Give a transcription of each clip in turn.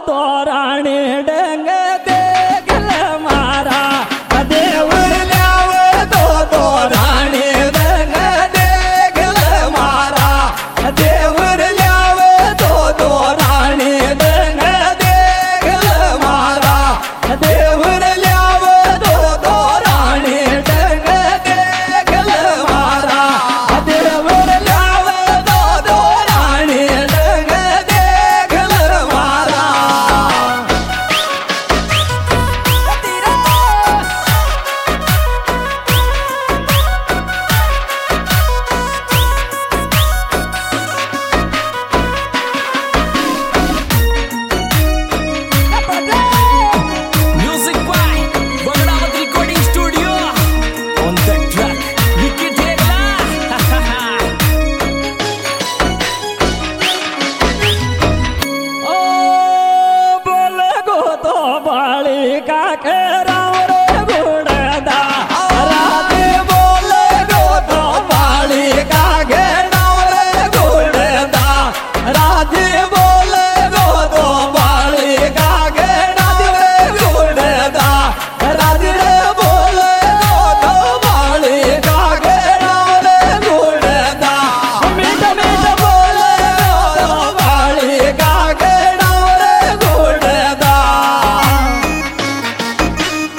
तोराणी डंग देखल मारा देवर ल्याव तो तोराणी डंग देखल मारा देवर ल्याव तो तोराणी डंग देखल मारा देवर ल्याव तो तोराणी डंग देखल मारा देवर ल्याव तो तोराणी डंग देखल मारा Music by Bangladesh Recording Studio. On the track, Wicked Regla. ओ बोल गो तो बाली का के राम रे गुड़दा राधे बोल गो तो बाली का के राम रे गुड़दा राधे बोल गो तो बाली का के राम रे गुड़दा राधे रे बोल गो तो बाली का के राम रे गुड़दा मीठ मीठ बोल गो तो बाली का के राम रे गुड़दा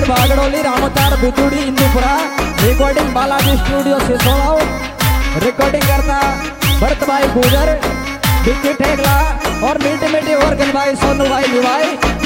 बागड़ोली रामोतार बितुड़ी इंदुपुरा रिकॉर्डिंग बालाजी स्टूडियो से सोनाओ रिकॉर्डिंग करता भरत भाई गुजर बिक्की ठेकला और मीठी मीठी और भाई सोनू भाई निभाई